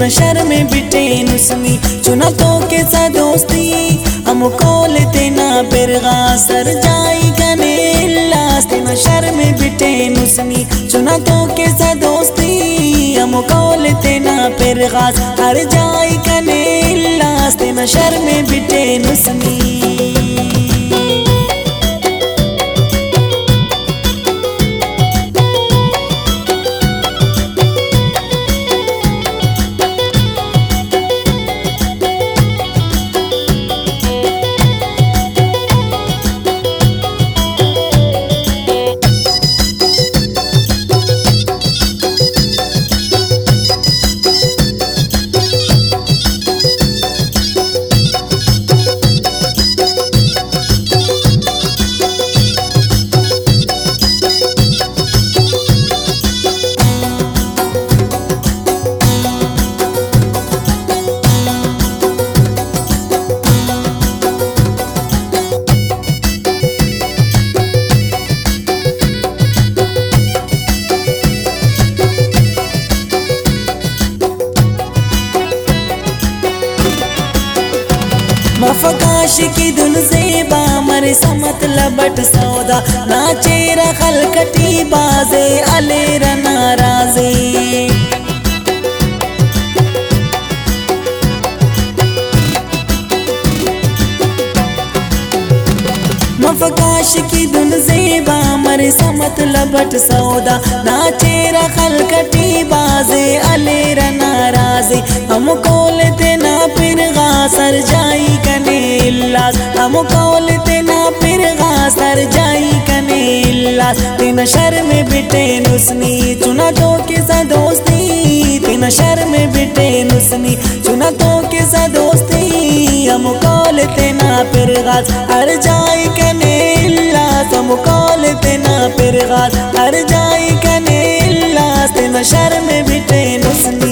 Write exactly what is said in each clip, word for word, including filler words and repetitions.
नशर में बिटे नुस्नी चुना तो के सा दोस्ती हमको लेते ना बिरगा सर जाई कने लास्ट नशर में बिटे नुस्नी चुना तो के सा दोस्ती हमको लेते ना बिरगा हर जाई कने लास्ट नशर में बिटे नुस्नी। मफकाश की दुन ज़ेबा मरे समत लबट सौदा नाचेरा खलकटी बाजे अलेरा नाराज़े मफकाश की दुन ज़ेबा मरे समत लबट सौदा नाचेरा खलकटी बाजे अलेरा नाराज़े हमको लेते ना फिर गासर जाई कने इल्लास हमको लेते ना फिर गासर जाई कने इल्लास तीन शर में बिटे नुस्नी चुना तो के सा दोस्ती तीन शर में बिटे नुस्नी चुना तो के सा दोस्ती हमको लेते ना फिर गास हर जाई कने इल्लास हमको लेते ना फिर गास हर जाई कने इल्लास तीन शर में बिटे नुस्नी।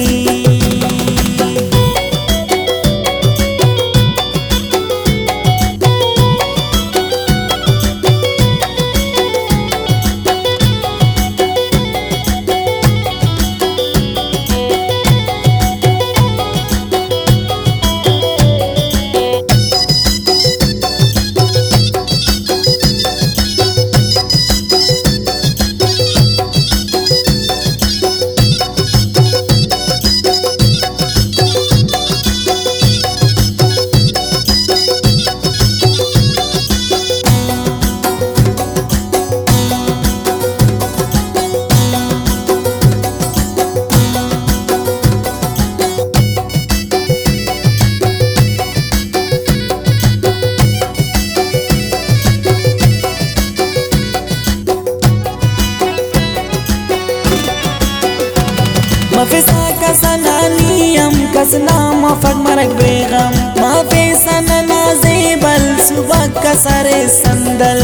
मफिसा का सनानियम कसना मफक मरक बेगम मफिसा नाजेबल सुबह का सरे संदल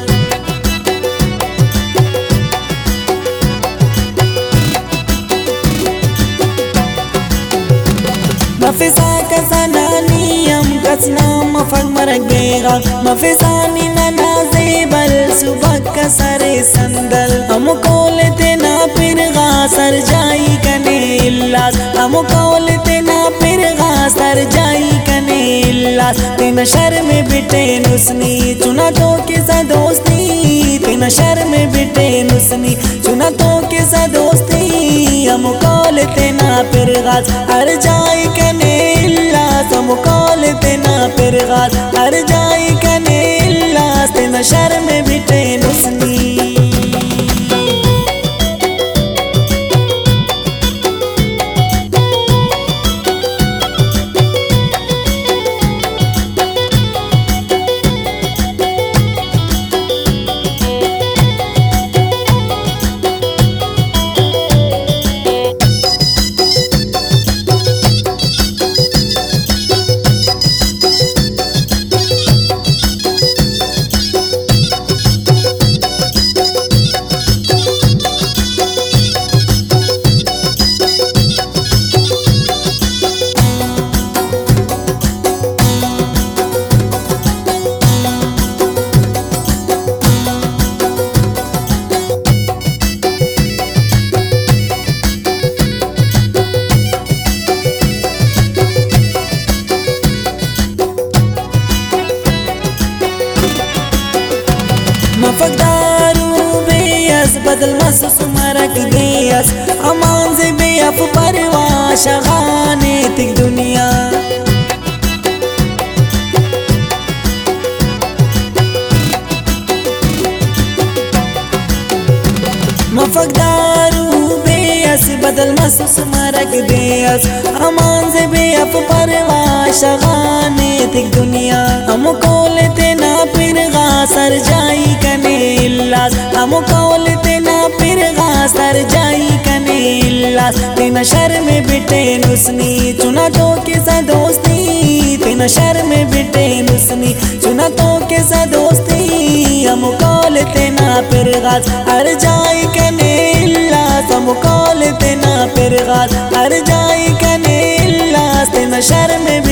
मफिसा का सनानियम कसना मफक मरक बेगम मफिसानी नाजेबल सुबह का सरे संदल हमको लेते ना फिर गासर जाई कने इल्लास हमको लेते ना फिर गासर जाई कने इल्लास तीन शर में बिटे नुस्नी चुना तो के सा दोस्ती तीन शर में बिटे नुस्नी चुना तो के सा दोस्ती हमको लेते ना फिर गास हर जाई कने इल्लास हमको लेते ना फिर गास हर जाई कने इल्लास तीन शर में बिटे नुस्नी। बेयस अमान से बेअफ परवा शगाने तिक दुनिया मफकदारू बेयस बदल मसूस मरक बेयस अमान से बेअफ परवा शगाने तिक दुनिया हम कोलते ना फिर गासर जाई कने इल्लास हम कोलते ना फिर गासर जाई कने इल्लास तेना शर में बिटे नुसनी चुना तो के सा दोस्ती तेना शर में बिटे नुसनी चुना तो के सा दोस्ती हम कोलते ना फिर गास हर जाई कने इल्लास हम कोलते ना फिर गास हर जाई कने इल्लास तेना शर में